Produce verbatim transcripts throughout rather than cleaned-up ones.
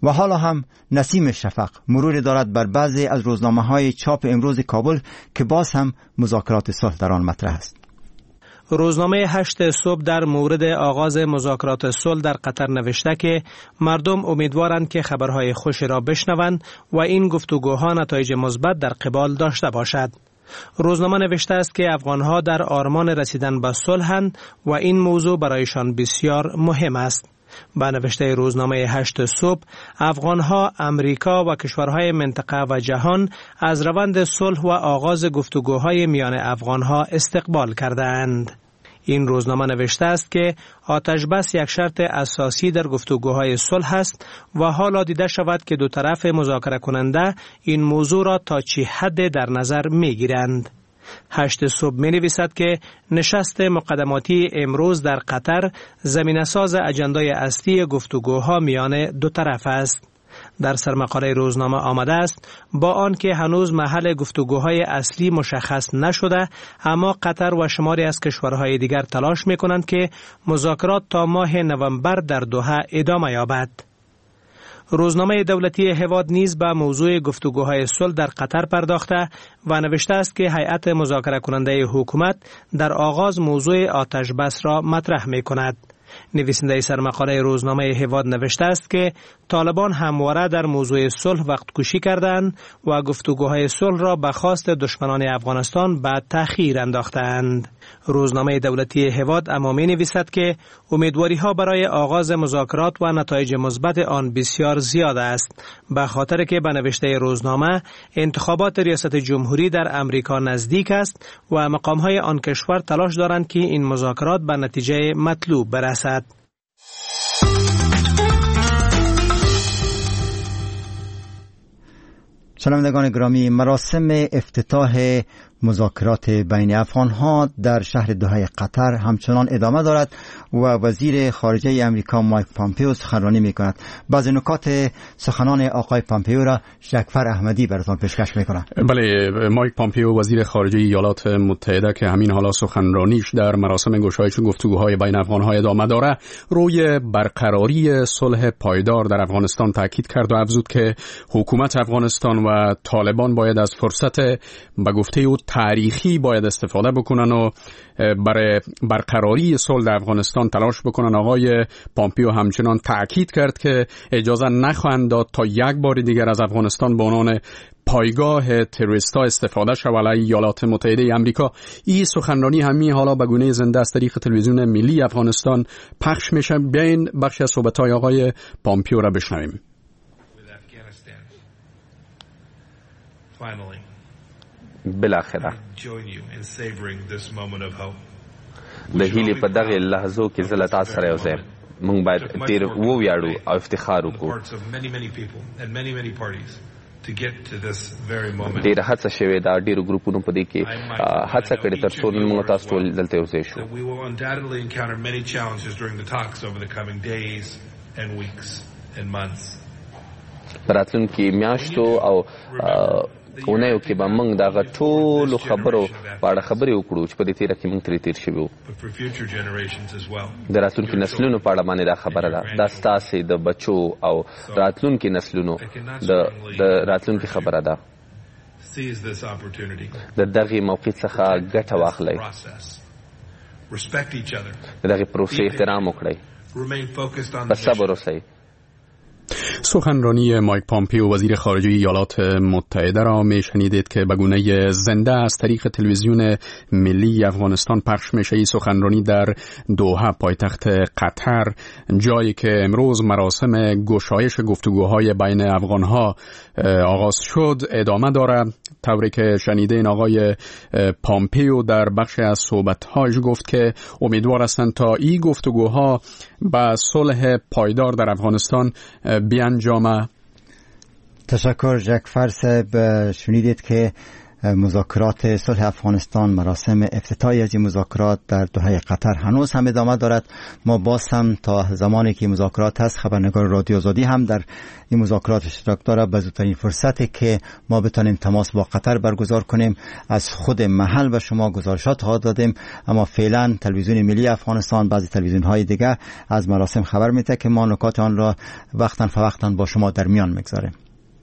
و حالا هم نسیم شفق مرور دارد بر بعضی از روزنامه‌های چاپ امروز کابل که باز هم مذاکرات صلح در آن مطرح است. روزنامه هشت صبح در مورد آغاز مذاکرات صلح در قطر نوشته که مردم امیدوارند که خبرهای خوش را بشنوند و این گفتگوها نتایج مثبت در قبال داشته باشد. روزنامه نوشته است که افغانها در آرمان رسیدن به صلحند و این موضوع برایشان بسیار مهم است. با نوشته روزنامه هشت صبح، افغانها، امریکا و کشورهای منطقه و جهان از روند صلح و آغاز گفتگوهای میان افغانها استقبال کردند. این روزنامه نوشته است که آتش بس یک شرط اساسی در گفتگوهای صلح است و حالا دیده شود که دو طرف مذاکره کننده این موضوع را تا چه حد در نظر می گیرند. هشت صبح می نویسد که نشست مقدماتی امروز در قطر زمینه ساز اجندای اصلی گفتگوها میان دو طرف است. در سرمقاله روزنامه آمده است با آنکه هنوز محل گفتگوهای اصلی مشخص نشده، اما قطر و شماری از کشورهای دیگر تلاش می کنند که مذاکرات تا ماه نوامبر در دوحه ادامه یابد. روزنامه دولتی هواد نیز به موضوع گفتگوهای صلح در قطر پرداخته و نوشته است که هیئت مذاکره کننده حکومت در آغاز موضوع آتش بس را مطرح می کند. نویسنده سرمقاله روزنامه هواد نوشته است که طالبان همواره در موضوع صلح وقت کشی کردند و گفتگوهای صلح را به خواست دشمنان افغانستان به تأخیر انداختند. روزنامه دولتی هواد اما می نویسد که امیدواری ها برای آغاز مذاکرات و نتایج مثبت آن بسیار زیاد است، به خاطر که به نوشته روزنامه انتخابات ریاست جمهوری در امریکا نزدیک است و مقام های آن کشور تلاش دارند که این مذاکرات به نتیجه مطلوب برسد. شنوندگان گرامی، مراسم افتتاح مذاکرات بین افغانها در شهر دوحه قطر همچنان ادامه دارد و وزیر خارجه امریکا مایک پامپیو سخنرانی می‌کند. بعضی نکات سخنان آقای پامپیو را شکفر احمدی براتون پیشکش می‌کنم. بله، مایک پامپیو وزیر خارجه ایالات متحده که همین حالا سخنرانیش در مراسم گشایش گفتگوهای بین افغانها ادامه داره، روی برقراری صلح پایدار در افغانستان تاکید کرد و افزود که حکومت افغانستان و طالبان باید از فرصت به گفته او تاریخی باید استفاده بکنن و برای برقراری صلح در افغانستان تلاش بکنن. آقای پامپیو همچنان تاکید کرد که اجازه نخواهند داد تا یک بار دیگر از افغانستان به عنوان پایگاه تروریست‌ها استفاده شود علیه ایالات متحده آمریکا. این سخنرانی همین حالا به گونه زنده از طریق تلویزیون ملی افغانستان پخش میشه. بیاین بخش از صحبت‌های آقای پامپیو را بشنویم. بالاخره د هیلې په دغه لحظو کې زه له تاسو سره یو ځای موږ باید ډېر وویاړو او افتخار وکړو. ډېره هڅه شوې ده، ډېرو ګروپونو په دې کې هڅه کړې تر څو نن موږ تاسو ټول دلته یو ځای شو. په راتلونکي میاشتو او اونیو کې به موږ دغه ټولو خبرو په اړه خبرې وکړو چې په دې تیره کې موږ ترې تیر شوي وو. د راتلونکي نسلونو په اړه باندې دا خبره ده، دا ستاسې د بچو او راتلونکي نسلونو د راتلونکي خبره ده. د دغې موقع څخه ګټه واخلئ، د دغې پروسې احترام وکړئ، په صبر اوسئ. سخنرانی مایک پامپیو وزیر خارجه ایالات متحده را میشنیدید که به گونه زنده از طریق تلویزیون ملی افغانستان پخش میشه. این سخنرانی در دوحه پایتخت قطر، جایی که امروز مراسم گشایش گفتگوهای بین افغانها آغاز شد، ادامه داره. طوری که شنیدین آقای پامپیو در بخش از صحبت‌هاش گفت که امیدوار هستند تا این گفتگوها با صلح پایدار در افغانستان بیانجامه. تشکر جکفر صاحب. شنیدید که مذاکرات صلح افغانستان، مراسم افتتاحی از این مذاکرات در دوحه قطر هنوز هم ادامه دارد. ما باز هم تا زمانی که مذاکرات هست، خبرنگار رادیو آزادی هم در این مذاکرات اشتراک داره. به زودترین فرصتی که ما بتانیم تماس با قطر برگزار کنیم از خود محل به شما گزارشات ها دادیم. اما فعلا تلویزیون ملی افغانستان، بعضی تلویزیون های دیگه از مراسم خبر میده که ما نکات آن را وقتا فوقتا با شما در میان میگذاریم.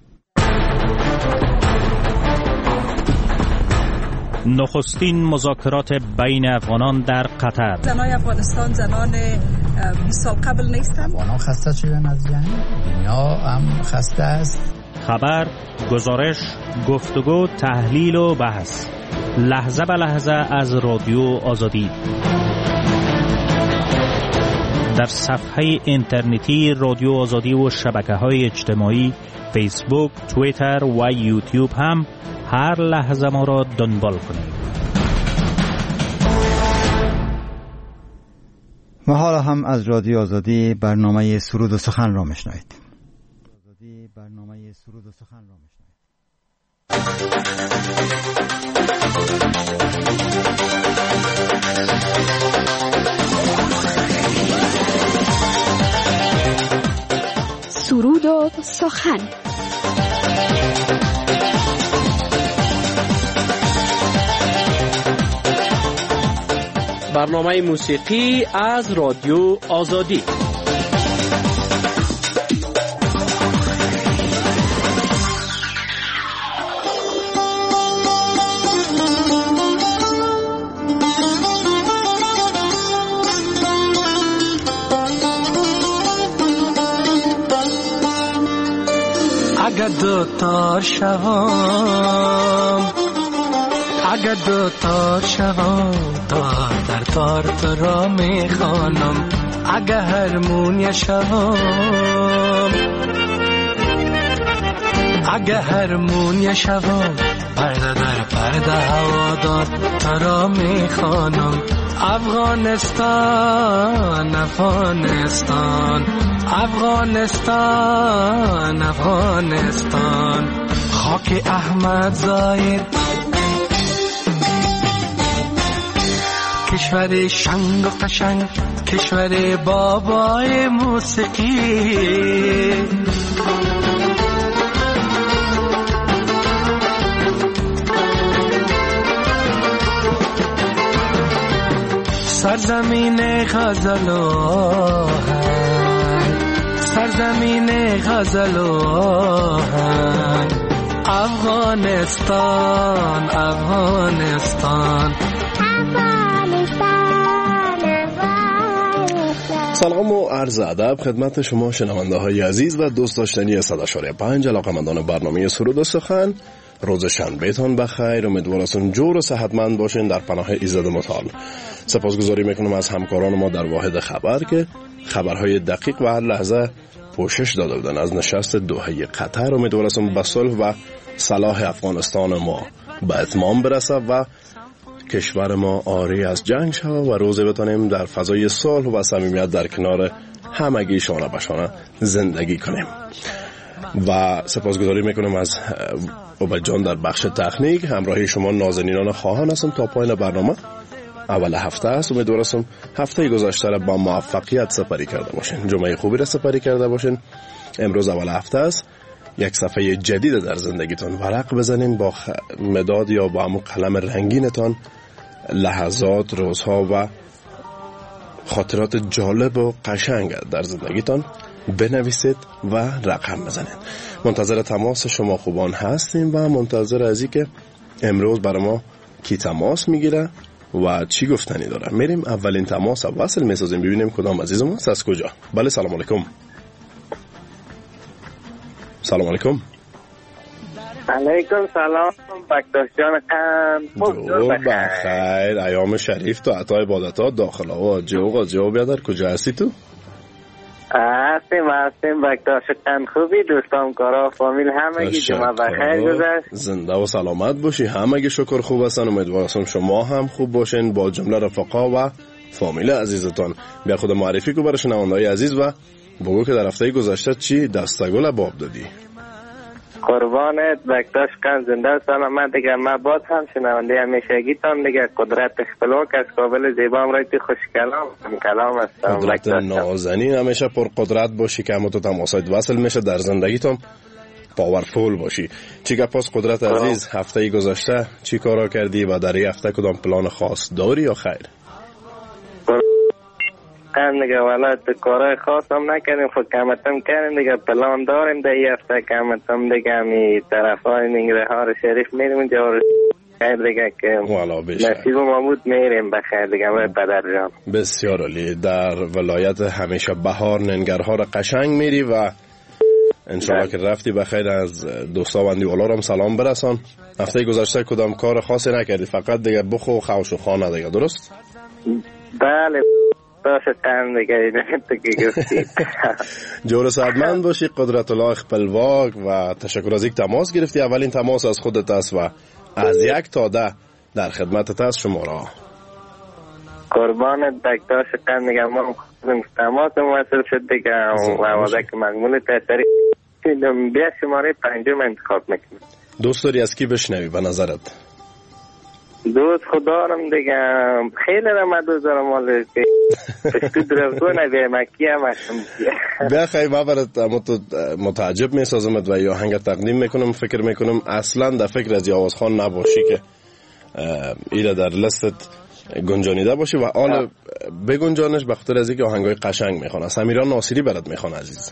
نخستین مذاکرات بین افغانان در قطر. زنان افغانستان زنان بیست سال قبل نیستند. افغانان خسته شدن از جنگ، دنیا هم خسته است. خبر، گزارش، گفتگو، تحلیل و بحث، لحظه به لحظه از رادیو آزادی. در صفحه اینترنتی رادیو آزادی و شبکه‌های اجتماعی فیسبوک، توییتر و یوتیوب هم هر لحظه ما را دنبال کنید. و حالا هم از رادیو آزادی برنامه سرود و سخن را میشنوید. آزادی برنامه سرود و سخن را میشنوید. سرود و سخن. برنامه موسیقی از رادیو آزادی. اگر دو تار شوام، اگر دو تار شوام، تار در تار تو را می خوانم. اگر هرمونیا شوام، اگر هرمونیا شوام، پرده در پرده هوادار تو را می خوانم. افغانستان افغانستان افغانستان افغانستان، خاک احمد زاید، کشور شنگ و قشنگ، کشور بابای موسیقی. سرزمین غزل و آهنگ، سرزمین غزل و آهنگ، افغانستان افغانستان. سلام و عرض ادب خدمت شما شنونده های عزیز و دوست داشتنی صد و شش پنج علاقه‌مندان برنامه سرود و سخن. روز شنبهتان بخیر، امیدوارم جور و صحتمند باشین در پناه ایزد متعال. سپاسگزاری میکنم از همکاران ما در واحد خبر که خبرهای دقیق و هر لحظه پوشش داده بودن از نشست دوحه قطر. امیدوارم به صلح و صلاح افغانستان ما به اتمام برسه و کشور ما آری از جنگ شود و روزی بتانیم در فضای صلح و صمیمیت در کنار همگی شانه به شانه زندگی کنیم. و سپاسگزاری میکنم از عبید جان در بخش تکنیک. همراهی شما نازنینان خواهان هستم تا پایان برنامه. اول هفته است، امیدوارم هفته گذشته را با موفقیت سپری کرده باشین، جمعه خوبی را سپری کرده باشین. امروز اول هفته است، یک صفحه جدید در زندگیتان ورق بزنین، با مداد یا با همون قلم رنگینتان لحظات، روزها و خاطرات جالب و قشنگ در زندگیتان بنویسید و رقم بزنید. منتظر تماس شما خوبان هستیم و منتظر از این که امروز برای ما کی تماس میگیره و چی گفتنی داره. میریم اولین تماس وصل میسازیم، ببینیم کدام عزیز ما از کجا. بله، سلام علیکم. سلام علیکم. علیکم سلام بکتاشیان قند. جو بخیر، ایام شریف تو عطا عبادتا داخل آوا جو جو بیادر. کجا هستی تو؟ هستیم هستیم بکتاش قند. خوبی دوستان، کارا، فامیل همگی جمعه بخیر گذشت؟ زنده و سلامت باشی. همگی شکر خوب هستن، امیدوارم شما هم خوب باشین با جمله رفقا و فامیل عزیزتان. بیا خود معرفی کو برای شنونده‌های عزیز و بگو که در هفته گذشته چی دستگل باب دادی. قربانت بکتاش کن زنده سلامت دیگه. ما باز هم شنونده همیشگیتان دیگه. قدرت خپلواک از کابل زیبا امرایتی خوش کلام کلام هستم. قدرت نازنین همیشه پر قدرت باشی که همون تو تماسایت وصل میشه در زندگیتون پاورفول باشی. چی که پاس قدرت عزیز هفته گذشته چی کارا کردی و در این هفته کدام پلان خاص داری یا خیر؟ هم دیگه والا تو کارهای خاص هم نکردیم خود کمتم کردیم دیگه. پلان داریم در این هفته کمتم دیگه همی طرف های ننگرهار شریف میریم اونجا خیر دیگه که نصیب ما بود میریم بخیر دیگه برای پدر جان. بسیار عالی. در ولایت همیشه بهار ننگرهار قشنگ میری و انشالله که رفتی بخیر. از دوستا و اندیوالا رو هم سلام برسان. هفته گذشته کدام کار خاصی نکردی فقط دیگه بخو خوش و خانه دیگه درست؟ بله داشتم دیگه که گفتی. جور سعدمند باشی. قدرت الله خپلواک و تشکر از اینکه تماس گرفتی. اولین تماس از خودت است و از یک تا ده در خدمتت است شما را. قربانت دکتر شکن دیگه. ما خودم تماس موصل شد دیگه و آماده که مقمول تحصیلی بیا شماره پنجم انتخاب میکنم. دوست داری از کی بشنوی به نظرت؟ دوست خدارم دیگه. خیلی رمه دوست دارم مالی که پشتی درفتو نبیه مکی هم هستم. بیا خیلی ما برات متعجب می سازمت و یا هنگ تقدیم میکنم. فکر میکنم اصلا در فکر از یاوز خان نباشی که ایره در لستت گنجانیده باشی و آن بگنجانش به خاطر از اینکه آهنگای قشنگ میخونه. سمیران ناصری برات میخونه عزیز.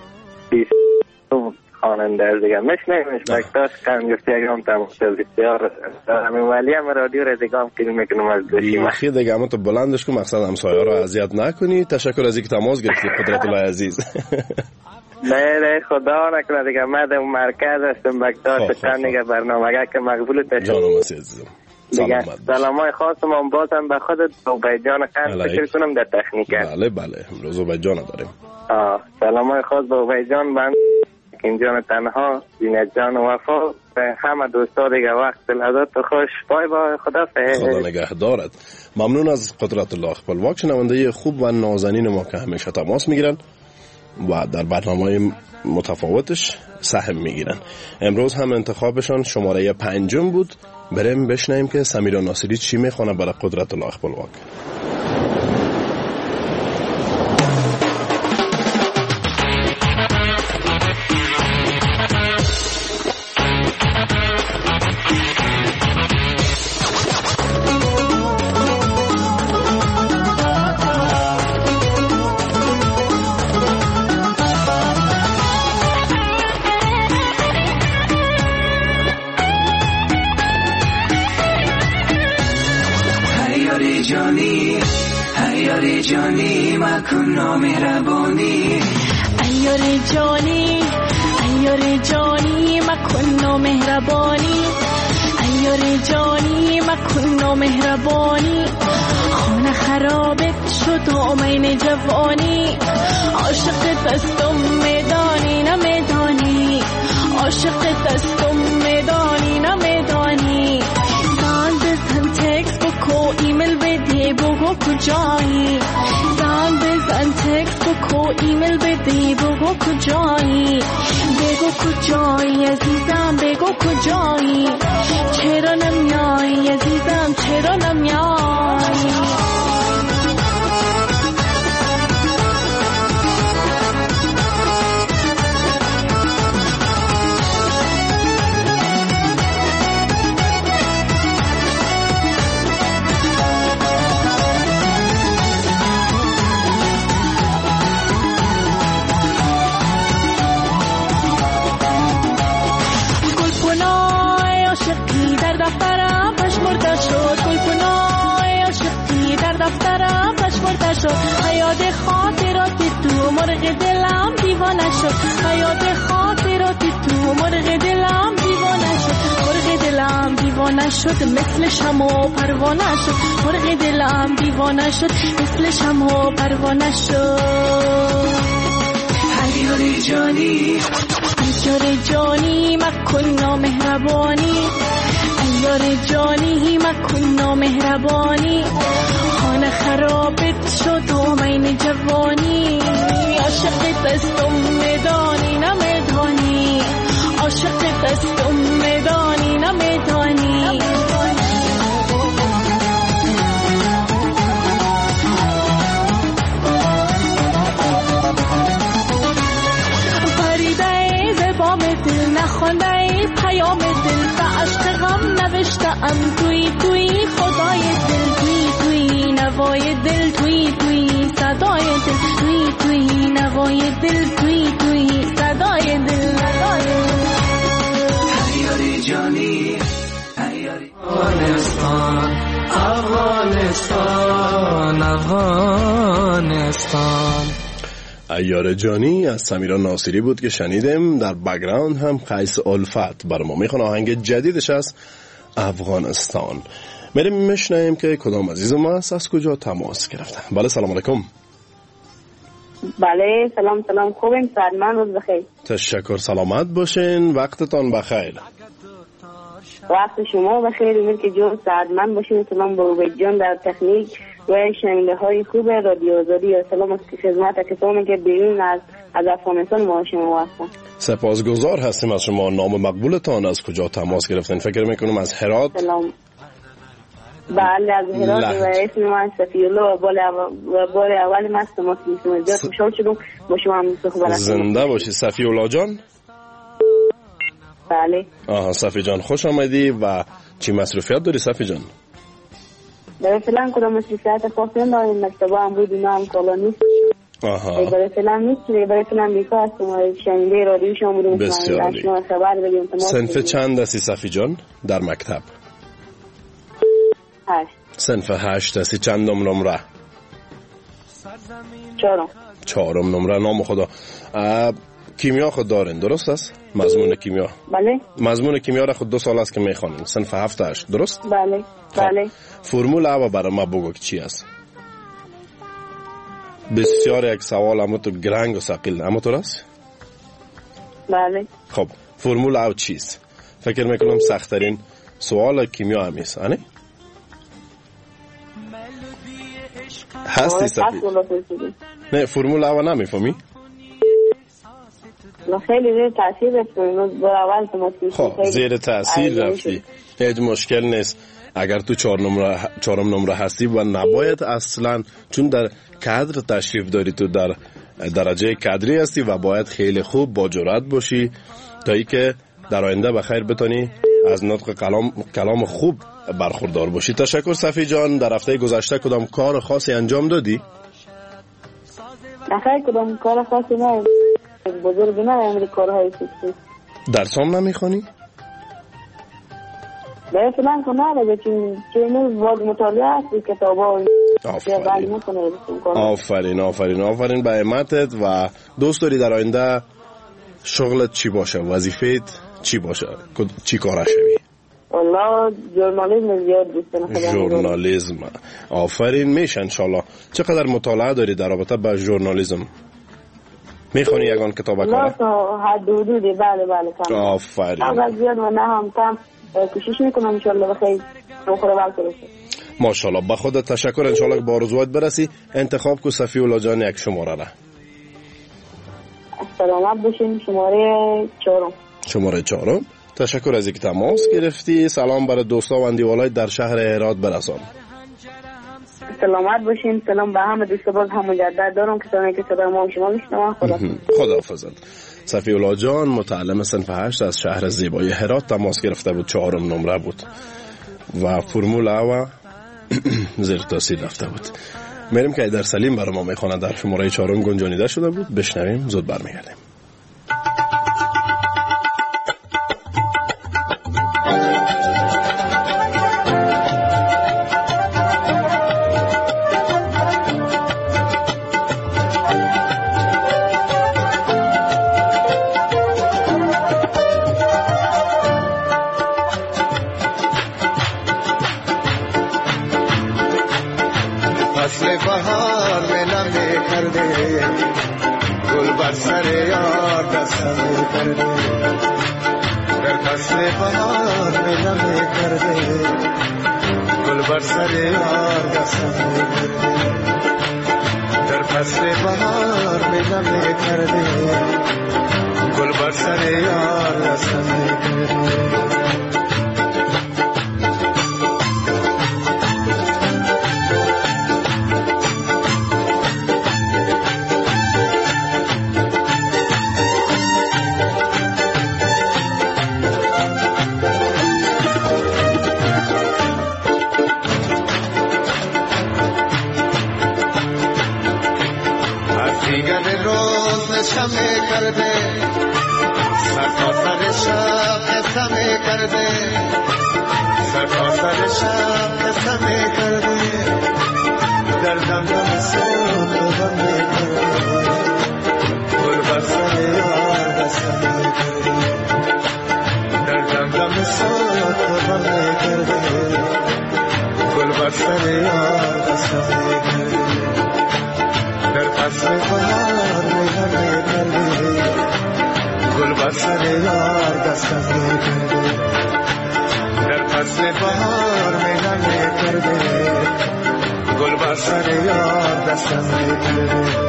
خواننده دیگه مشنیمش بکتاش کم گفتی اگه هم تماشل بسیار همین ولی هم رادیو را دیگه هم کلی میکنم از گوشی من بیخی دیگه همون تو بلندش کن مقصد همسایه را اذیت نکنی. تشکر از اینکه تماس گرفتی قدرت الله عزیز. نه نه خدا نکنه دیگه من در مرکز هستم بکتاش کم دیگه برنامه که مقبول تشکر جانم عزیزم. دیگه سلامای خاصم هم بازم به خودت و به جان خند فکر کنم در تکنیک. بله بله امروز به جان داریم. سلامای خاص به به جان بند این جان تنها زینت جان وفا به همه دوستا دیگه. وقت لذت خوش. بای بای. خدا فهد. خدا نگهدارت. ممنون از قدرت الله خپلواک شنونده خوب و نازنین ما که همیشه تماس میگیرن و در برنامه‌های متفاوتش سهم میگیرن. امروز هم انتخابشان شماره پنجم بود. بریم بشنویم که سمیران ناصری چی میخونه برای قدرت الله خپلواک. جانی مکن نامهربانی ایار جانی ایار جانی مکن نامهربانی ایار جانی مکن نامهربانی خانه خرابت شد آمین جوانی عاشق دستم میدانی نمیدانی عاشق دستم میدانی نمیدانی زنگ بزن تکس بکو ایمیل بدی بگو کجایی زنگ بزن تکس بکو ایمیل بدی بگو کجایی بگو کجایی عزیزم بگو کجایی چرا نمیایی عزیزم چرا نمیایی حیات خاطرات تو مرغ دلم دیوانه شد حیات خاطرات تو مرغ دلم دیوانه شد مرغ دلم دیوانه شد مثل شمع و پروانه شد مرغ دلم دیوانه شد مثل شمع و پروانه شد ایار جانی ایار جانی مکن نامهربانی ایار جانی مکن نامهربانی خانه خرابت شد آمین جوانی عاشق دستم میدانی نمیدانی عاشق خانه پیام دل به عشق غم نوشتم توی توی خدای دل توی توی نوای دل توی توی صدای دل توی توی نوای دل توی توی صدای دل هیاری جانی افغانستان افغانستان افغانستان. عیار جانی از سمیرا ناصری بود که شنیدیم. در بک‌گراند هم قیس الفت بر ما میخونه آهنگ جدیدش از افغانستان. میریم میشنیم که کدام عزیز ما است، از کجا تماس گرفته. بله سلام علیکم. بله سلام سلام خوبیم سلمان روز بخیر. تشکر سلامت باشین وقتتان بخیر. وقت شما بخیر ملک جون سعادمند باشین. سلام به عبید جان در تکنیک و شنونده های خوب رادیو آزادی و سلام از خدمت کسانی که بیرون از از افغانستان ما شما هستن. سپاسگزار هستیم از شما. نام مقبولتان از کجا تماس گرفتین؟ فکر میکنم از هرات. سلام. بله از هرات و اسم من صفی‌الله و بار اول من تماس میگیرم. بسیار خوشحال شدم با شما هم صحبت. زنده باشی صفی‌الله جان. بله. آها صفی جان خوش آمدی. و چی مصروفیت داری صفی جان؟ برای فلان کدام مصروفیت خاصی نداریم. مکتبا هم بود اینا هم کالا نیست. آها برای فلان نیست. برای فلان بیکار هستم. شنیده رادیو شما بودم. بسیار عالی. خبر بدیم. صنف چند هستی صفی جان در مکتب؟ هشت. صنف هشت هستی. چندم نمره؟ چهارم. چهارم نمره. نام خدا. کیمیا خود دارین درست است؟ مضمون کیمیا. بله. مضمون کیمیا را خود دو سال است که میخوانین. صنف هفت هشت درست؟ بله. بله. فرمول اول برای ما بگو که چی است؟ بسیار یک سوال اما تو گرنگ و ثقیل اما تو راست؟ بله. خب فرمول اول چیست؟ فکر میکنم سخت‌ترین سوال کیمیا همیست آنه؟ هستی صفی؟ نه فرمول اول نمیفهمی؟ خیلی زیر تاثیر رفتیم با اول تماسی. خب زیر تاثیر رفتی هیچ مشکل نیست. اگر تو چهار نمره چهارم نمره هستی و نباید اصلا، چون در کادر تشریف داری، تو در درجه کادری هستی و باید خیلی خوب با جرأت باشی تا ای که در آینده بخیر بتونی از نطق کلام کلام خوب برخوردار باشی. تشکر صفی جان. در هفته گذشته کدام کار خاصی انجام دادی؟ نخیر کدام کار خاصی نه. بزرگ نه امری کارهای سیسی. درس هم نمیخوانی؟ باید فلان کنه رگه چون چون واد مطالعه هستی کتاب ها. آفرین آفرین آفرین آفرین به همتت. و دوست داری در آینده شغلت چی باشه؟ وظیفت چی باشه؟ چی کاره شوی؟ والله ژورنالیسم زیاد دوست دارم. ژورنالیسم آفرین. میشه انشالله. چقدر مطالعه داری در رابطه با ژورنالیسم؟ میخونی یگان کتاب کاره؟ نه تا حد حدودی. بله بله کام. آفرین. اول زیاد و نه هم کم کوشش میکنم انشالله بخیر بخوره بلکه بشه. ماشاءالله. به خودت تشکر. انشالله با آرزوات برسی. انتخاب کو صفی‌الله جان یک شماره را. سلامت باشین. شماره چهارم. شماره چهارم. تشکر از اینکه تماس گرفتی. سلام برای دوستا و اندیوالای در شهر هرات برسان. سلامت باشین. سلام به همه دوستا. باز هم مجدد دارم که سلام که صدا ما شما میشنوم. خدا خداحافظت. صفی‌الله جان متعلم صنف هشت از شهر زیبای هرات تماس گرفته بود. چهارم نمره بود و فرمول اول زیر تاثیر رفته بود. میریم که در سلیم برای ما میخونه در شماره چهارم گنجانیده شده بود. بشنویم زود برمیگردیم. کرده سرتاسر شب قسم کرده در دمدم صبح غم کرده گل بر سر یار قسم کرده در دمدم صبح غم کرده گل بر سر یار قسم کرده در فصل بهار میهن کرده گل بر سر یار قسم کرده در فصل بهار میهن کرده گل بر سر یار قسم کرده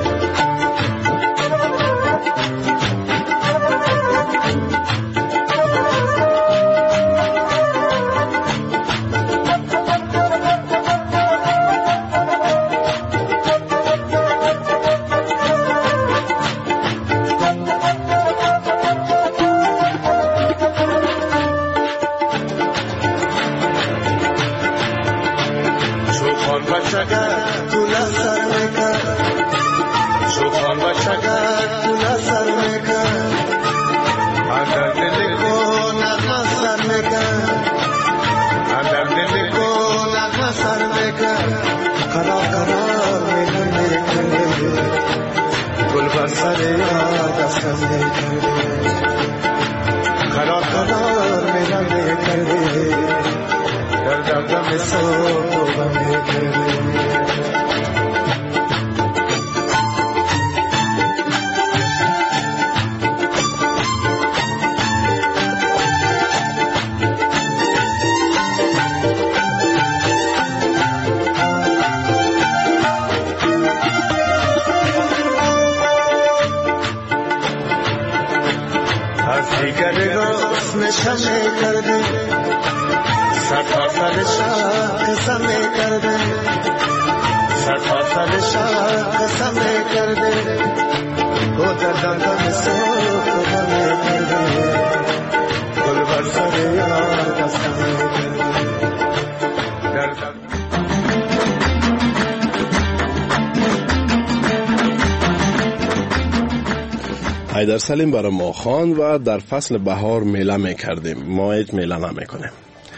حیدر سلیم برای ما خواند و در فصل بهار میله میکردیم. ما هیچ میله نمیکنیم،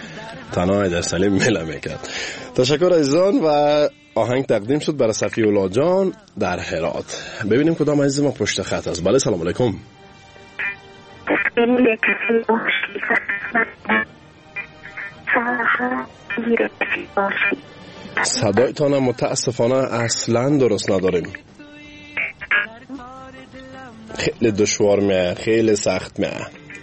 تنها حیدر سلیم میله میکرد. تشکر عزیزان و آهنگ تقدیم شد برای صفی الله جان در هرات. ببینیم کدام عزیز ما پشت خط است. بله سلام علیکم. صدایتان متاسفانه اصلا درست نداریم، خیلی دشوار میه، خیلی سخت میه.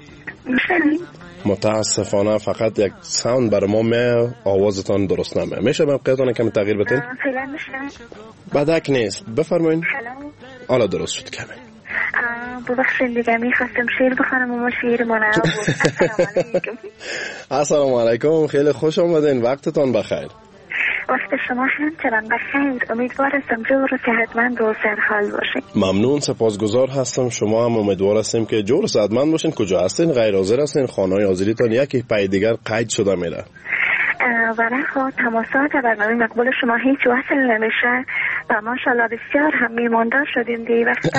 متاسفانه فقط یک ساوند برای ما میه، آوازتان درست نمیه. میشه موقعیتان کمی تغییر بدین؟ بدک نیست، بفرمایین. حالا درست شد کمی. ببخشید دیگه میخواستم شعر بخونم اما شعر ما نبود. السلام علیکم. السلام علیکم، خیلی خوش آمدین، وقتتان بخیر. وقت شما همچنان بخیر. امیدوار هستم جور و صحتمند و سرحال باشین. ممنون، سپاسگزار هستم. شما هم امیدوار هستیم که جور و صحتمند باشین. کجا هستین؟ غیر حاضر هستین؟ خانه‌های حاضریتان یکی پای دیگر قید شده میره و خب تماسات برنامه مقبول شما هیچ وصل نمیشه و ماشاءالله بسیار هم میمانده شدیم دی وقتا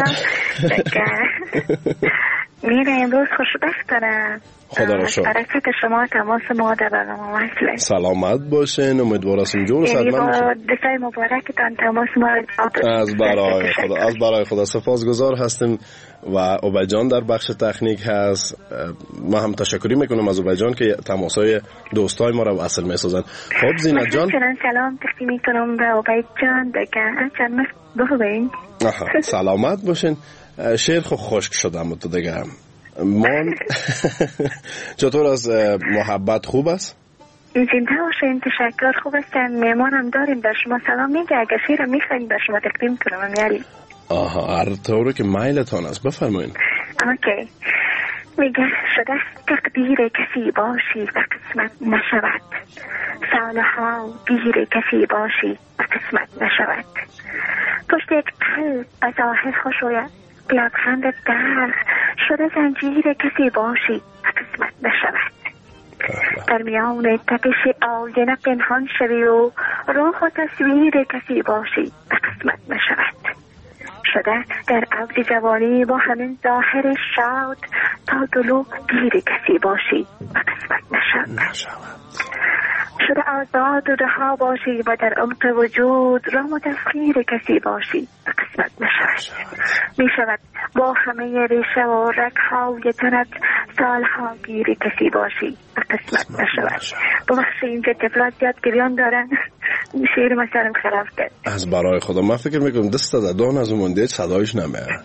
میره امروز خوشبختانه. خدا را شکر. برکت شما تماس ما در برنامه وصله. سلامت باشین، امیدوار هستیم جور و صحتمند باشین. یعنی با دستای مبارکتان تماس ما از برای خدا از برای خدا سپاسگزار هستیم. و عبید جان در بخش تکنیک هست. ما هم تشکری میکنم از عبید جان که تماسای دوستای ما رو وصل میسازن. خب زینت جان سلام تقدیم میکنم به عبید جان دیگه چند بخوبین. سلامت باشین. شعر خو خشک شدم تو دیگه. من چطور از محبت خوب است؟ زنده باشین، تشکر، خوب هستن. میمانم داریم در شما سلام میگه. اگه شعر میخواین در شما تقدیم کنم میاری. آها، هر طوری که میلتان است بفرمایین. اوکی. میگه شده تقدیر کسی باشی و قسمت نشود، سالها گیر کسی باشی و قسمت نشود. پشت یک قلب بظاهر خوش و لبخند درد شده زنجیر کسی باشی و قسمت نشود. در میان تپش آینه پنهان شوی و روح و تصویر کسی باشی و قسمت نشود. شده در عبد جوانی با همین ظاهر شاد تا دلو گیر کسی باشی و قسمت نشود. شده آزاد و رها باشی و در عمق وجود رام و تسخیر کسی باشی و قسمت نشود. می شود با همه ریشه و رگ‌های تنت سالها گیر کسی باشی و قسمت نشود. ببخش اینجا طفلات زیاد گریان دارن، شیر مثلا خراب کرد. از برای خدا من فکر میکنم دست دادان از اون منده صدایش نمیه.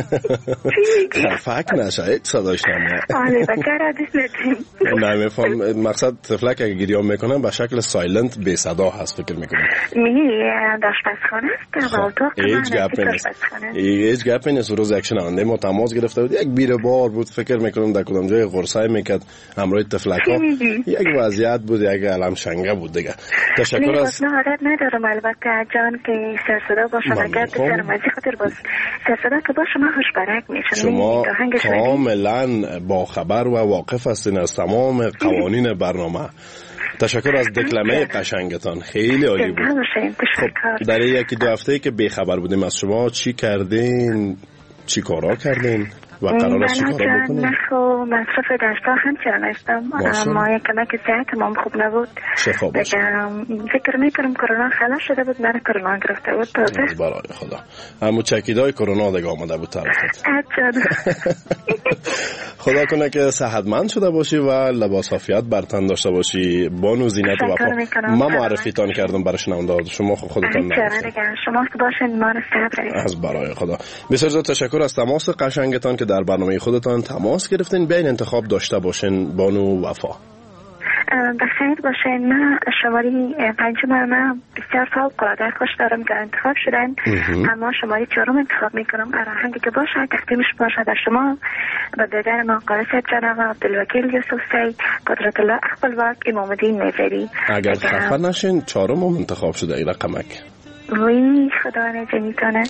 خفک نشه هیچ صدایش نمیه. آله بکر عدیس ندیم. نمیفهم مقصد طفلک اگه گریان میکنن به شکل سایلنت بی صدا هست فکر میکنم. می داشتبخانه است در اتاق هیچ گپ نیست. هیچ گپ نیست. روز یک شنونده ما تماس گرفته بود، یک بیره بار بود، فکر میکنم در کدام جای قرصای میکرد همراه طفلکا. یک وضعیت بود، یک علم شنگه بود دیگه. تشکر از نه عادت ندارم البته جان که سرصدا باشم، اگر بسرم از خاطر باز سرصدا که باشم خوش برک میشم. شما کاملا با خبر و واقف هستین از تمام قوانین برنامه. تشکر از دکلمه قشنگتان، خیلی عالی بود. خب در یکی دو هفته‌ای که بیخبر بودیم از شما، چی کردین؟ چی کارا کردین؟ و قرار است چی کارا بکنین؟ من خب مصرف درس‌ها همچنان هستم، اما یک کمک صحتم خوب نبود. شفا باشه. فکر میکنم کرونا خلاص شده بود، من کرونا گرفته بود تازه. برای خدا. همون چکیدای کرونا دیگه آمده بود طرفت. خدا کنه که صحتمند شده باشی و لباس عافیت بر تن داشته باشی. بانو زینت وفا. من معرفیتان کردم برای شنونده، شما خب خودتان نمی‌دونید. شما که باشین ما رو صبر. از برای خدا. بسیار زیاد تشکر از تماس قشنگتان که در برنامه خودتان تماس گرفتین. بیاین انتخاب داشته باشین بانو وفا. بخیر باشین. من شماره پنجم من بسیار فوق العاده خوش دارم که انتخاب شدن، اما شماره چهارم انتخاب میکنم. آهنگی که باشه تقدیمش باشه در شما و بدر ما قاسد جناب عبدالوکیل یوسفی، قدرت الله اقبالواق، امام الدین نظری. اگر خفه نشین چهارم هم انتخاب شده این رقمک. وی خدا نجمیتانه.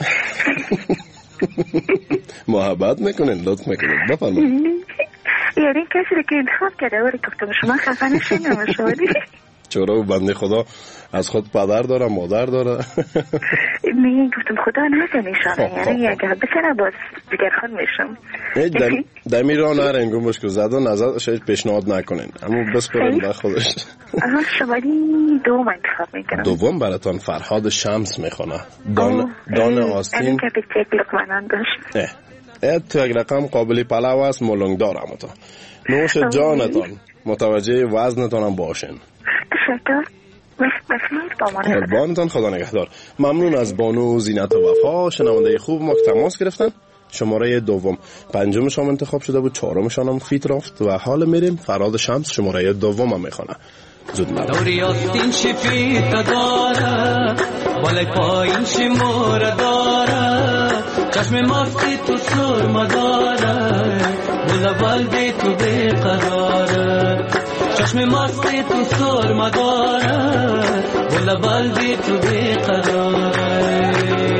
محبت میکنین، لطف میکنین، بفرمایید. یعنی کسی رو که انتخاب کرده ولی گفتم شما خفه نشین نمشوری. چرا بنده خدا از خود پدر داره مادر داره. می گفتم خدا نزنه شانه، یعنی اگر بسنه باز دیگر خود میشم. دمی را نرین گم باشکو زده نظر شاید پیشنهاد نکنین، اما بس برین با خودش. آها شمالی دوم انتخاب میکنم. دوم براتان فرهاد شمس میخونه. دان دان آستین. این که بیچک لقمانان داشت. اه تو یک رقم قابلی پلاو است، مولنگ دارم تا نوش جانتان، متوجه وزنتان هم باشین. شکر. قربانتان، خدا نگهدار. ممنون از بانو زینت وفا، شنونده خوب ما که تماس گرفتن. شماره دوم پنجمش هم انتخاب شده بود، چهارمشان هم فیت رفت و حال میریم فرهاد شمس شماره دوم هم میخونه. زود مرد دوری آستین شی فیت داره ولی پایین شی مور داره، چشم ماستی تو سرم داره، بلبل بی تو بیقراره. چشم ماستی تو سرم داره، بلبل بی تو بیقراره.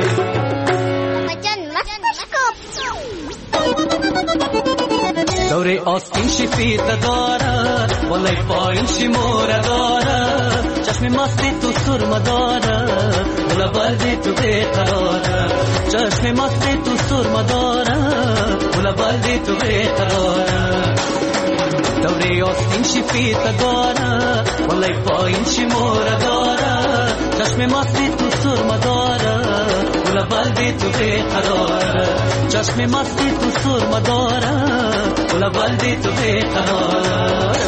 دوری آستین شی فیت داره ولی پایین شی مور داره، چشم ماستی تو سرم داره، بلبل بی تو بیقراره. چشم ماستی تو سرم داره، بلبل بی تو بیقراره. دوری آستین شی فیت داره ولی پایین شی مور داره، چشم ماستی تو سرم داره، بلبل بی تو بیقراره. چشم ماستی تو سرم داره، بلبل بی تو بیقراره.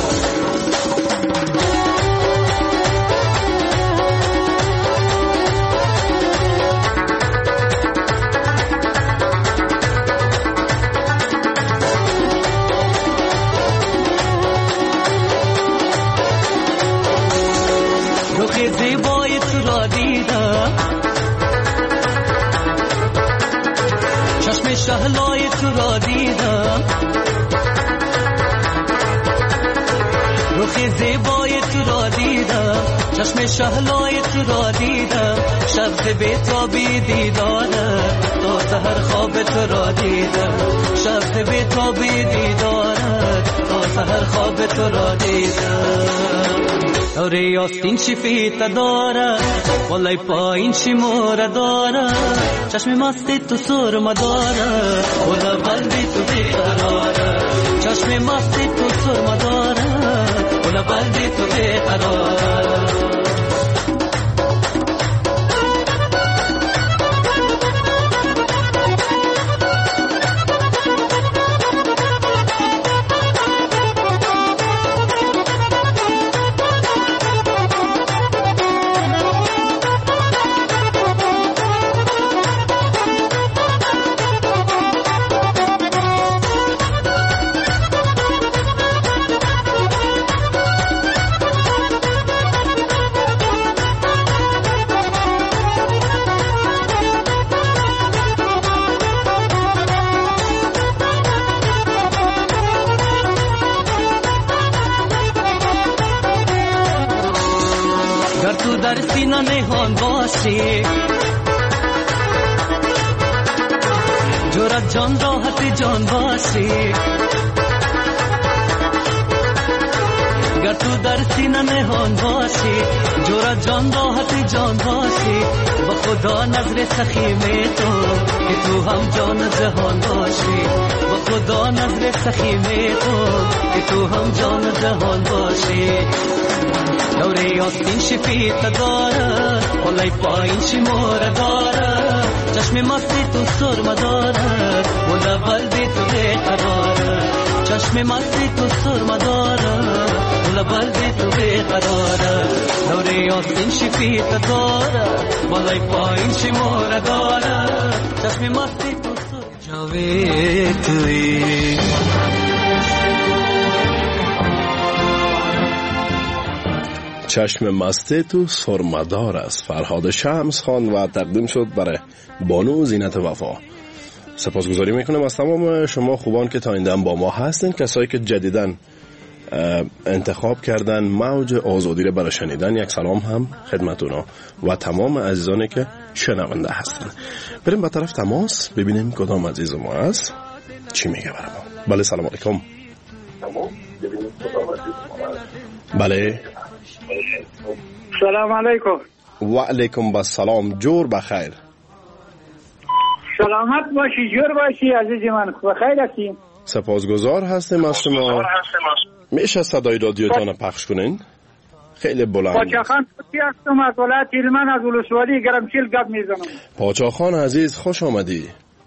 زیبای تو را دیدم، چشم شهلای تو را دیدم، رخ زیبای تو را دیدم، چشم شهلای تو را دیدم. شب به تابی دیداره تا سحر خواب تو را دیدم. شب به تابی دیداره تا سحر خواب تو را دیدم. دوری آستین شی فیت داره ولی پایین شی مور داره، چشم ماستی تو سرم داره، بلبل بی تو بیقراره. چشم مستی تو سرما داره و لبرد تو بیقراره. در سینه نهان باشی جرأت جان راحت جان باشی گر تو در سینه نهان باشی جرأت جان راحت جان باشی با خدا نظر سخی می تو که تو هم جان جهان باشی با خدا نظر سخی می تو که تو هم جان جهان باشی. دوره آستین شفیت داره والای پایین شماره داره چشم مستی تو سرما داره و لبلدی تو بیقراره چشم مستی تو سرما داره و لبلدی تو بیقراره. دوره آستین شفیت داره والای پایین شماره داره چشم مستی تو سرما جاوی توی چشم مستی تو سرمدار است. فرهاد شمس خان و تقدیم شد برای بانو زینت وفا. سپاسگزاری میکنم از تمام شما خوبان که تا این دم با ما هستین، کسایی که جدیداً انتخاب کردن موج آزادی رو برای شنیدن. یک سلام هم خدمت اونا و تمام عزیزانی که شنونده هستن. بریم به طرف تماس ببینیم کدام عزیز ما است چی میگه برای ما. بله سلام علیکم. بله سلام علیکم. و علیکم السلام. جور بخیر. سلامت باشی، جور باشی عزیز من. بخیر هستیم. سپاسگزار هستیم از شما. میشه صدای رادیوتان پخش کنین؟ خیلی بلند. پاچا خان کوچی هستم از ولایت هلمند از ولسوالی گرمسیل گپ میزنم. پاچا خان عزیز خوش آمدی.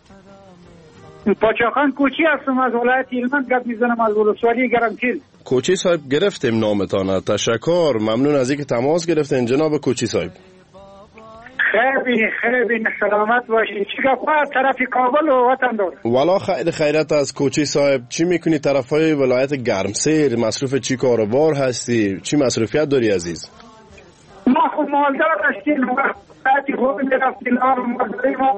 پاچا خان کوچی هستم از ولایت هلمند گپ میزنم از ولسوالی گرمسیل. کوچی صاحب گرفتیم نامتان. تشکر، ممنون از اینکه تماس گرفتین جناب کوچی صاحب. خیلی خیلی سلامت باشی. چی گپ طرف کابل و وطن دار؟ والا خیلی خیرت از کوچی صاحب. چی میکنی طرفای ولایت گرمسیر؟ مصروف چی کاروبار هستی؟ چی مصروفیت داری عزیز؟ ما خود مالدار هستیم. وقتی خوب میرفتیم مالداری ما.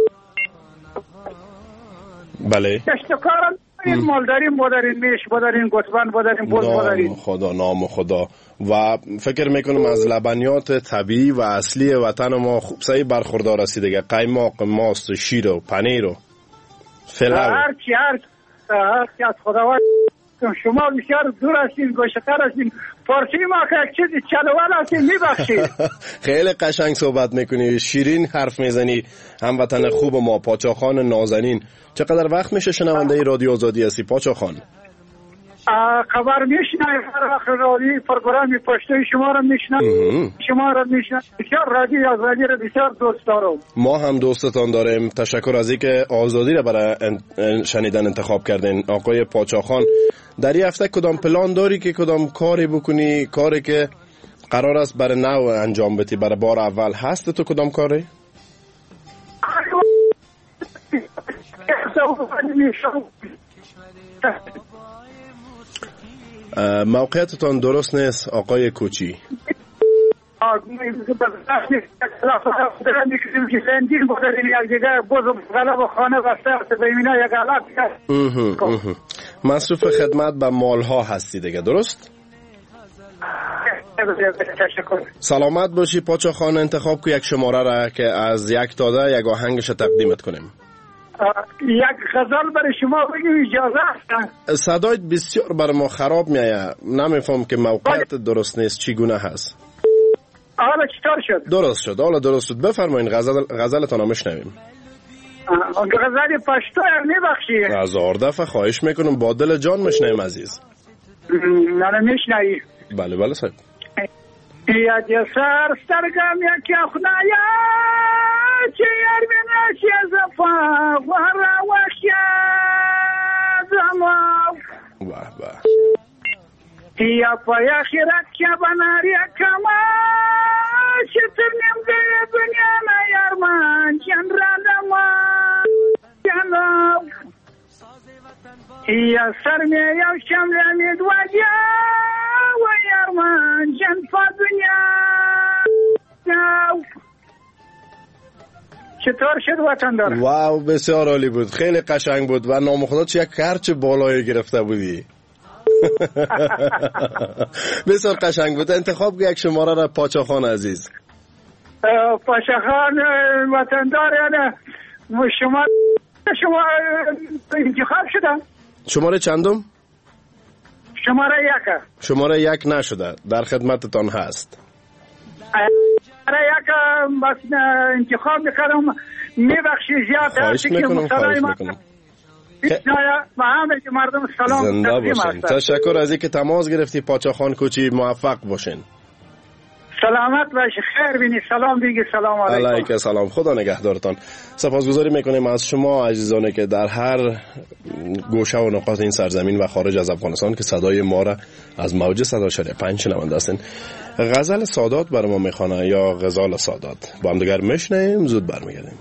بله. دشتکارم مالداریم بوداریم میش بوداریم گوسفند بوداریم بوز بوداریم. خدا نام خدا. و فکر میکنم از لبنیات طبیعی و اصلی وطن ما خوب صحیح برخوردار هستی دیگه. قیماق، ماست، شیر و پنیر و فلو. هر چی هر هر چی از خداوند. شما بسیار دور هستین، گوشتر هستین. فارسی ما که یک چیزی چلوال هستین میبخشید. خیلی قشنگ صحبت میکنی، شیرین حرف میزنی. هموطن خوب ما پاچا خان نازنین. چقدر وقت میشه شنونده رادیو آزادی هستی پاچا خان؟ خبر میشنم هر وقت رادیو پروگرامی پشتوی شما رو میشنم. شما رو میشنم. بسیار رادیو آزادی رو بسیار دوست دارم. ما هم دوستتان داریم. تشکر از اینکه آزادی رو برای شنیدن انتخاب کردین آقای پاچا خان. در این هفته کدام پلان داری که کدام کاری بکنی، کاری که قرار است برای نو انجام بدی برای بار اول هست تو کدام کاری؟ موقعیتتان درست نیست آقای کوچی. مصروف خدمت به مالها هستی دیگه، درست؟ سلامت باشی پاچا خان. انتخاب که یک شماره را که از یک تا ده یک آهنگش تقدیمت کنیم. یک غزل برای شما بگیم اجازه هست؟ صدایت بسیار برای ما خراب میایه، نمیفهم که موقعیت درست نیست. چگونه هست؟ حالا چطور شد؟ درست شد، حالا درست شد. بفرمایید غزل غزلتان رو میشنویم. غزل پشتو میبخشی؟ هزار دفعه خواهش میکنم، با دل جان میشنیم عزیز. نه میشنوی؟ بله بله صاحب. یا جسر سرگم یکی اخنایا چه یار بینش زفا ورا وشیا زما واه واه یا پایا خیرت که بناری کما شتر نیم ده دنیا نیارمان جن را نما جنو یا سر می یو شمل امید وجه و یارمان جن پا دنیا چطور شد وطندار؟ واو بسیار عالی بود، خیلی قشنگ بود و نام خدا چه یک کرچ بالایی گرفته بودی. بسیار قشنگ بود. انتخاب یک شماره را پاچا خان عزیز. پاچا خان وطندار یعنی شما شما انتخاب شده؟ شماره چندم؟ شماره یک. شماره یک نشده، در خدمتتان هست. شماره یک بس انتخاب میکنم، میبخشی زیاد خواهش میکنم خواهش میکنم و همه مردم سلام زنده باشین. تشکر از اینکه تماس گرفتی پاچا خان کوچی، موفق باشین. سلامت باش، خیر بینی، سلام دیگه، سلام علیکم. علیکم سلام، خدا نگهدارتان. سپاسگزاری میکنیم از شما عزیزانی که در هر گوشه و نقاط این سرزمین و خارج از افغانستان که صدای ما را از موج صد و چهل و پنج شنونده هستین. غزل سادات بر ما میخوانه یا غزال سادات، با هم دیگر میشنیم، زود برمیگردیم.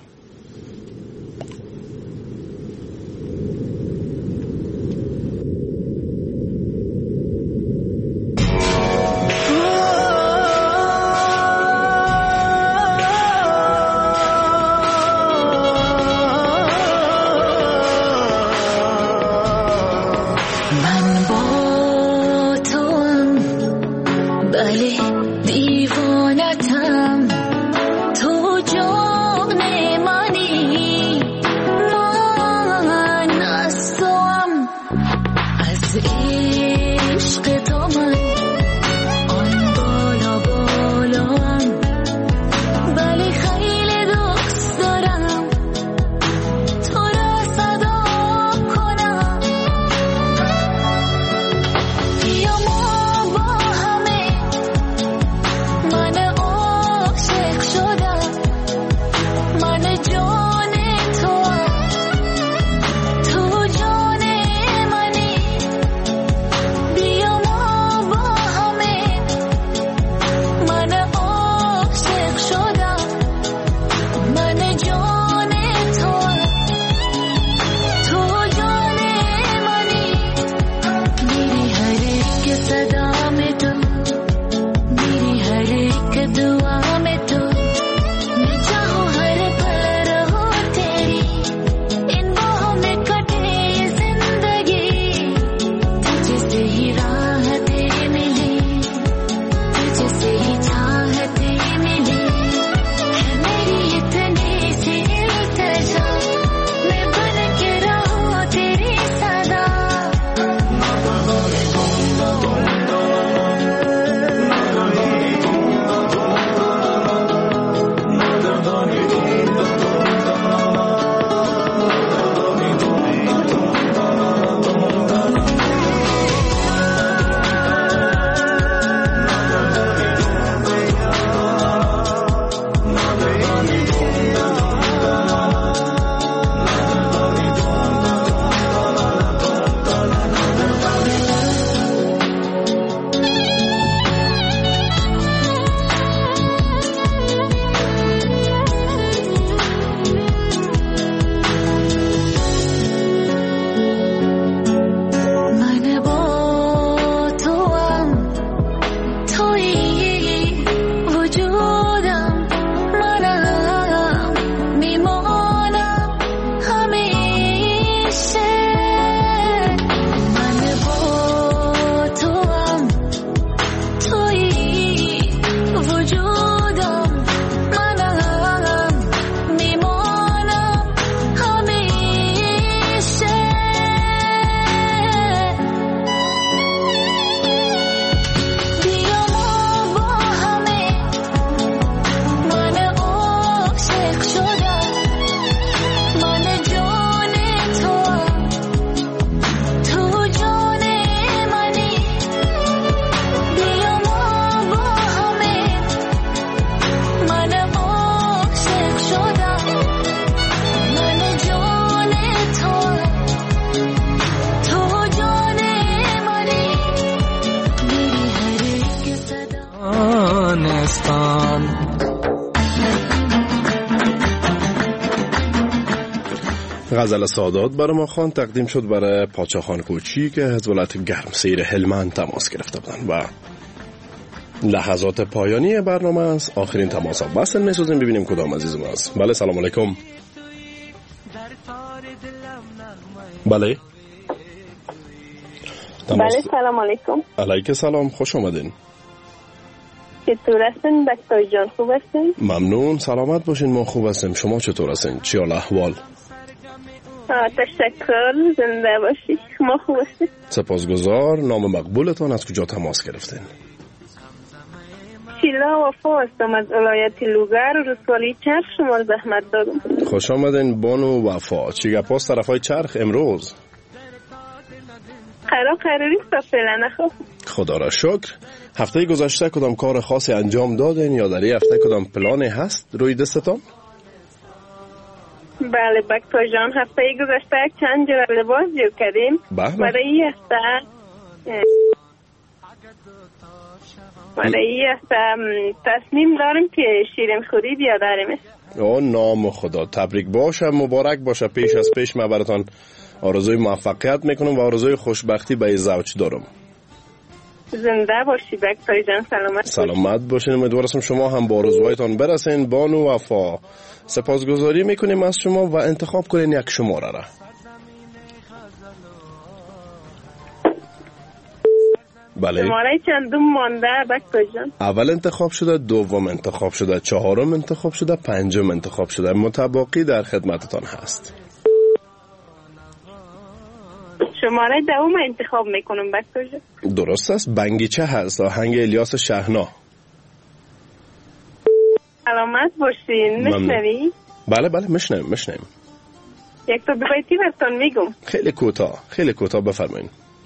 غزل سادات برای ما خوان تقدیم شد برای پادشاه خان کوچی که از ولایت گرمسیر هلمند تماس گرفته بودند و لحظات پایانی برنامه است. آخرین تماس ها بسن میسازیم ببینیم کدام عزیز ما است. بله سلام علیکم. بله بله سلام علیکم. علیک سلام، خوش آمدین. چطور هستین دکتر جان، خوب هستین؟ ممنون، سلامت باشین، ما خوب هستیم. شما چطور هستین؟ چی حال احوال؟ تشکر، زنده باشی. ما خوب هستیم. سپاسگزار. نام مقبولتان، از کجا تماس گرفتین؟ شیلا وفا هستم از ولایت لوگر، رسوالی چرخ. شما زحمت دادم. خوش آمدین بانو وفا. چی گپاست طرفای چرخ امروز؟ قرار قراری است فعلا نخواه. خدا را شکر. هفته گذشته کدام کار خاصی انجام دادین یا در این هفته کدام پلانی هست روی دستتان؟ بله دکتر جان، هفته گذشته چند جور لباس جور کردیم. برای این هفته برای این هفته تصمیم داریم که شیرین خوری بیادریم. او نام خدا، تبریک باشه، مبارک باشه. پیش از پیش من براتان آرزوی موفقیت میکنم و آرزوی خوشبختی به زوج دارم. زنده باشی دکتر جان، سلامت سلامت باشین. امیدوارم شما هم با آرزوهایتان برسین. بانو وفا سپاسگزاری میکنیم از شما و انتخاب کنین یک شماره را. بله. شماره چندم مانده دکتر جان؟ اول انتخاب شده، دوم انتخاب شده، چهارم انتخاب شده، پنجم انتخاب شده. متباقی در خدمتتان هست. شماره دوم انتخاب میکنم دکتر جان. درست است. بنگیچه هست، آهنگ الیاس شهنا. سلامت باشین. میشنوی؟ بله بله میشنویم میشنویم. یک تا بیتی براتون میگم. خیلی کوتاه خیلی کوتاه بفرمایین.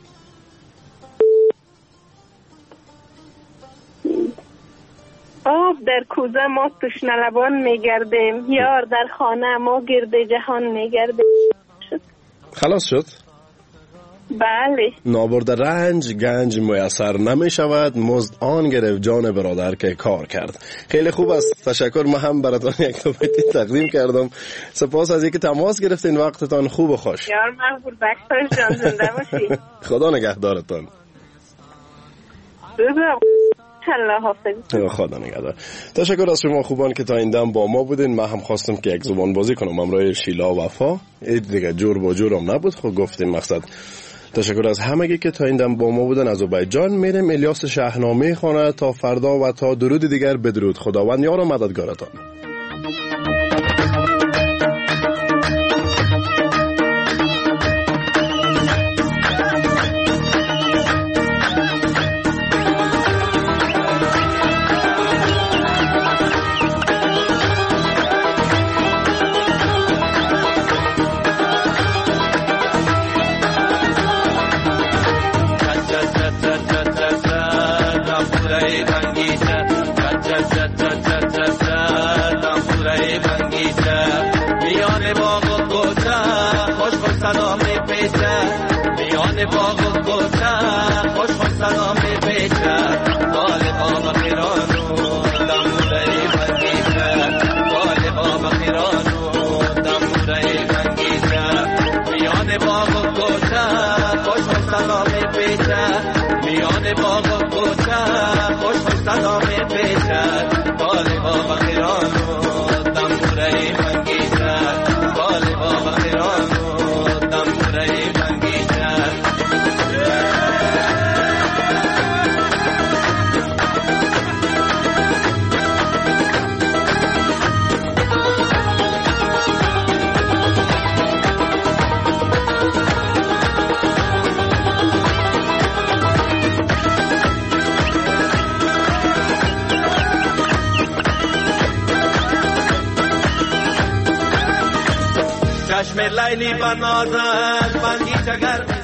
آب در کوزه ما تشنه لبان میگردیم، یار در خانه ما گرد جهان میگردیم. خلاص شد؟ بله. نابرد رنج گنج میسر نمی شود، مزد آن گرفت جان برادر که کار کرد. خیلی خوب است، تشکر. من هم براتون یک تا بیتی تقدیم کردم. سپاس از اینکه تماس گرفتین. وقتتان خوب و خوش. یار مقبول دکتر جان، زنده باشی. خدا نگهدارتان. الله حافظ. خدا نگهدار. تشکر از شما خوبان که تا این دم با ما بودین. من هم خواستم که یک زبان بازی کنم همراه شیلا وفا. این دیگه جور با جورم نبود، خب گفتیم مقصد. تشکر از همگی که تا این دم با ما بودن. از آذربایجان میریم الیاس شهنامه خوانه تا فردا و تا درود دیگر بدرود. خداوند یار و مددگارتان. لیلی بنازد بندی تگر